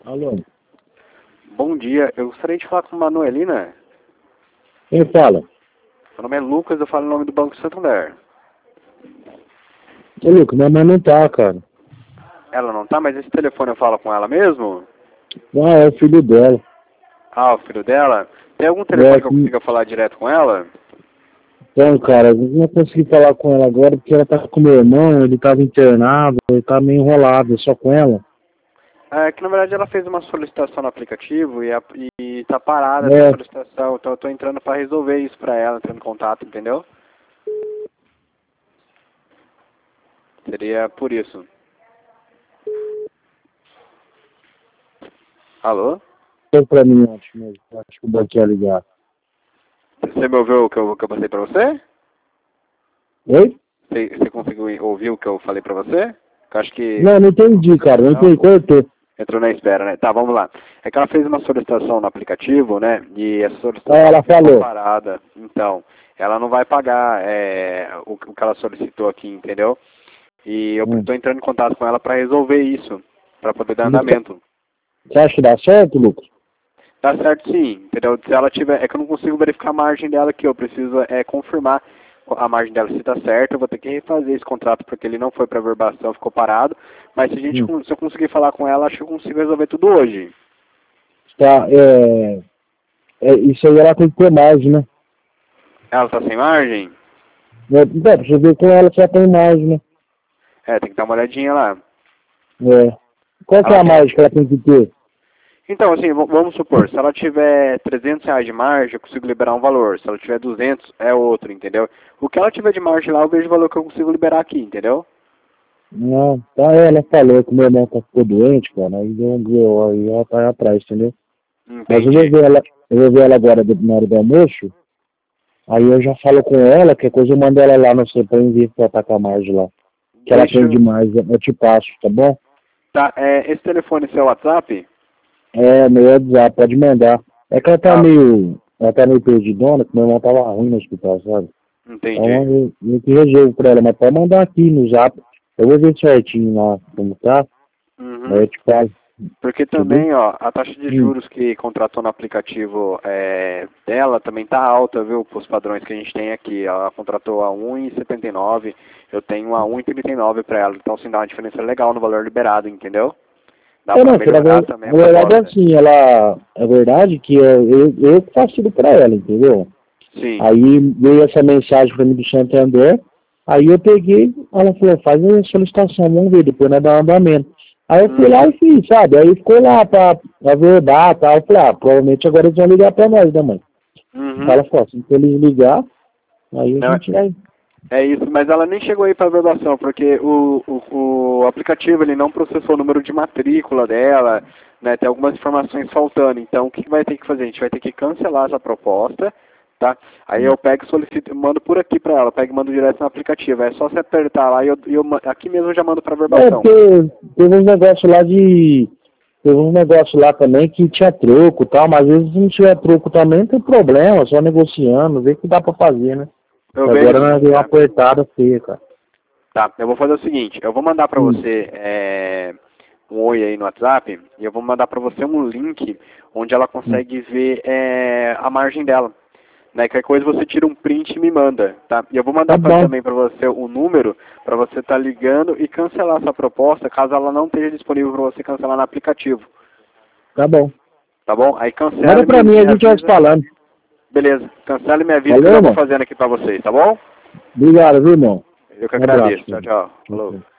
Alô? Bom dia, eu gostaria de falar com a Manuelina. Quem fala? Meu nome é Lucas, eu falo em nome do Banco Santander. Ô, Lucas, minha mãe não tá, cara. Ela não tá, mas esse telefone eu falo com ela mesmo? Ah, é o filho dela. Ah, o filho dela? Tem algum telefone que eu consiga falar direto com ela? Então, cara, eu não consegui falar com ela agora porque ela tá com meu irmão, ele tava internado, ele tá meio enrolado, é só com ela. É que na verdade ela fez uma solicitação no aplicativo e tá parada É, essa solicitação, então eu tô entrando pra resolver isso pra ela, entrando em contato, entendeu? Seria por isso. Alô? foi pra mim ontem mesmo, acho que o banco ia ligar. Você me ouviu o que eu passei pra você? Oi? Você conseguiu ouvir o que eu falei pra você? Eu acho que Não, não entendi, cara, não entendi, cortou. entrou na espera, né? Tá, vamos lá. É que ela fez uma solicitação no aplicativo, né? E essa Ah, solicitação ela ficou falou. parada. Então, ela não vai pagar o que ela solicitou aqui, entendeu? E eu estou entrando em contato com ela para resolver isso, para poder dar andamento. Você acha que dá certo, Lucas? Tá certo sim, entendeu? Se ela tiver, é que eu não consigo verificar a margem dela aqui, eu preciso confirmar a margem dela se tá certa, eu vou ter que refazer esse contrato porque ele não foi para verbação, ficou parado, mas se eu conseguir falar com ela, acho que eu consigo resolver tudo hoje. Tá, isso aí ela tem que ter mais, né? Ela tá sem margem? Então, pra você ver com ela só tem mais, né? É, tem que dar uma olhadinha lá. É. Qual que é a margem que ela tem que ter? Então, assim, vamos supor, se ela tiver R$ 300 de margem, eu consigo liberar um valor. Se ela tiver 200, é outro, entendeu? O que ela tiver de margem lá, eu vejo o valor que eu consigo liberar aqui, entendeu? Não, tá, ela falou que meu irmão ficou doente, cara, aí aí ela tá aí atrás, entendeu? Mas Entendi. eu vou ver ela agora na hora do almoço, aí eu já falo com ela, que coisa eu mando ela lá no CP e ver se ela tá com a margem lá. Que ela tem demais, eu te passo, tá bom? Tá, esse telefone é seu WhatsApp? É, meu WhatsApp, pode mandar. É que Ah, ela tá meio perdidona, que meu irmão tava ruim no hospital, sabe? entendi. Então eu que resolvo pra ela, mas pode mandar aqui no Zap. Eu vou ver certinho lá como tá, aí Uhum. eu te falo, Porque entendeu? também, ó, a taxa de juros que contratou no aplicativo dela também tá alta, viu, para os padrões que a gente tem aqui. Ela contratou a 1,79, eu tenho a 1,39 para ela. Então, assim, dá uma diferença legal no valor liberado, entendeu? Dá para Não, melhorar também na a verdade é proposta. assim, ela, é verdade que eu que faço tudo pra ela, entendeu? Sim. Aí veio essa mensagem pra mim do Santander, aí eu peguei, ela falou, faz a solicitação, vamos ver, depois nós dá um andamento. Aí eu fui lá e fiz, sabe? Aí ficou lá pra verdade e tal, eu falei, provavelmente agora eles vão ligar pra nós, né, mãe? Uhum. Ela falou, assim, se eles ligar, aí a Não, gente vai. é isso, mas ela nem chegou aí para verbação, porque o aplicativo ele não processou o número de matrícula dela, né? Tem algumas informações faltando. Então, o que vai ter que fazer? A gente vai ter que cancelar essa proposta, tá? Aí eu pego e solicito, mando por aqui para ela, pego e mando direto no aplicativo. É só você apertar lá e aqui mesmo eu já mando para verbação. Porque teve uns negócios lá de. Teve uns negócios lá também que tinha troco e tal, mas às vezes se não tiver troco também não tem problema, só negociando, ver o que dá pra fazer, né? Eu vejo Agora nós sim, deu uma tá? apertada feia, cara. Tá, eu vou fazer o seguinte, eu vou mandar para Hum. você um oi aí no WhatsApp e eu vou mandar para você um link onde ela consegue ver a margem dela. Né? Qualquer coisa você tira um print e me manda, tá? E eu vou Tá mandar bom, também para você o número para você estar ligando e cancelar essa proposta caso ela não esteja disponível para você cancelar no aplicativo, tá bom. tá bom? Aí cancela Manda e pra mim, me a gente vai se avisa. falando. Beleza, cancela e me avisa que eu Valeu, já vou irmão. fazendo aqui para vocês, tá bom? Obrigado, viu, irmão? Eu que Um abraço. agradeço. Tchau, tchau. Falou. Filho.